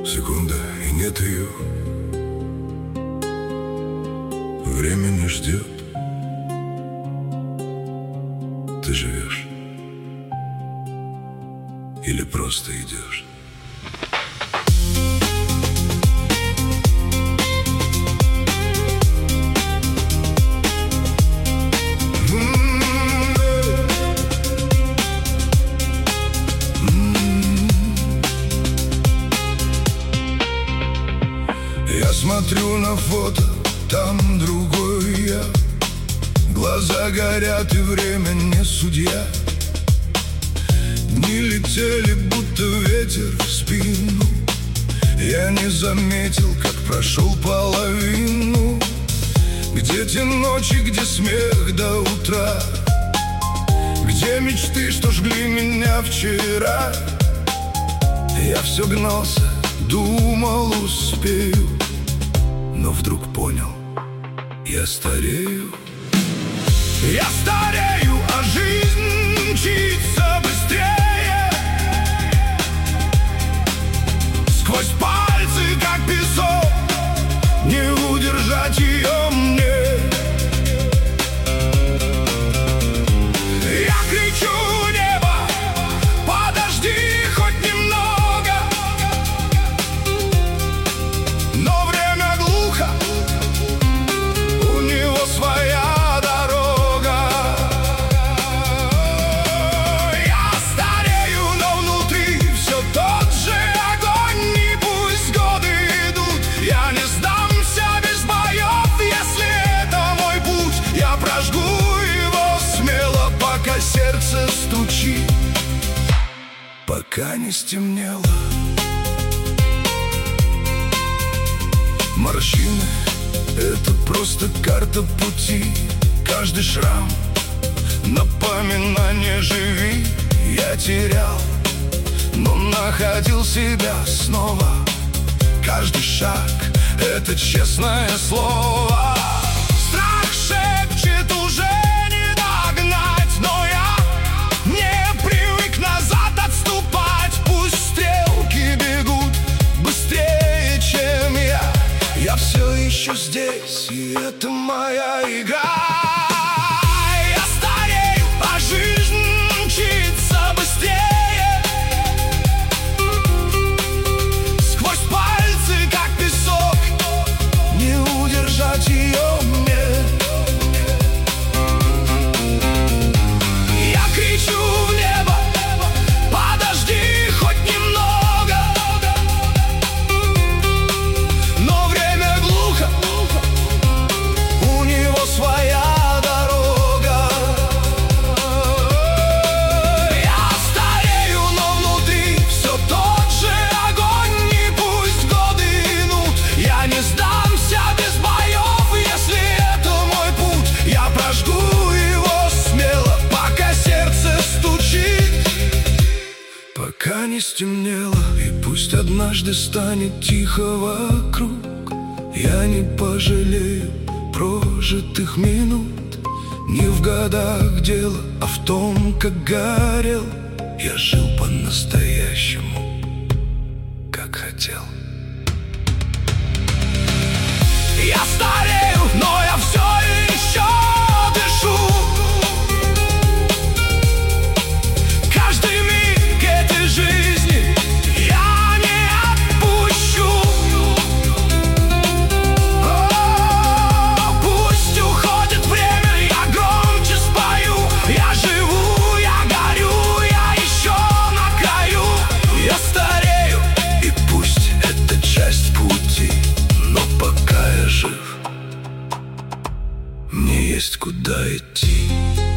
Секунда, и нет ее. Время не ждет. Ты живешь или просто идешь? Я смотрю на фото, там другой я. Глаза горят, и время не судья. Дни летели, будто ветер в спину. Я не заметил, как прошел половину. Где те ночи, где смех до утра? Где мечты, что жгли меня вчера? Я все гнался, думал, успею, но вдруг понял, я старею. Я старею, а жизнь мчится быстрее. Сквозь пальцы, как песок, не удержать ее мне. Я кричу в небо: подожди хоть немного. Но время глухо, у него своя дорога. Я старею, но внутри все тот же огонь. И пусть годы идут, я не сдамся без боев. Если это мой путь, я прожгу его смело, пока сердце стучит, пока не стемнело. Морщины — это просто карта пути. Каждый шрам — напоминание: живи. Я терял, но находил себя снова. Каждый шаг — это честное слово. Страх шепчет: уже не догнать. Но я не привык назад отступать. Пусть стрелки бегут быстрее, чем я. Я все еще здесь, и это моя игра. Я старею, а жизнь мчится быстрее. Сквозь пальцы, как песок, не удержать ее мне. Я кричу в небо: подожди хоть немного. Но время глухо, у него своя дорога. Я старею, но внутри все тот же огонь. И пусть годы идут, я не сдамся без боев. Если это мой путь, я прожгу его смело, пока сердце стучит, пока не стемнело. И пусть однажды станет тихо вокруг, я не пожалею прожитых минут. Не в годах дело, а в том, как горел. Я жил по-настоящему, как хотел. Я старею, но я все еще дышу. Каждый миг этой жизни я не отпущу. Пусть уходит время, я громче спою. Я живу, я горю, я еще на краю. Я старею, и пусть это часть пути, но пока я жив, мне есть куда идти.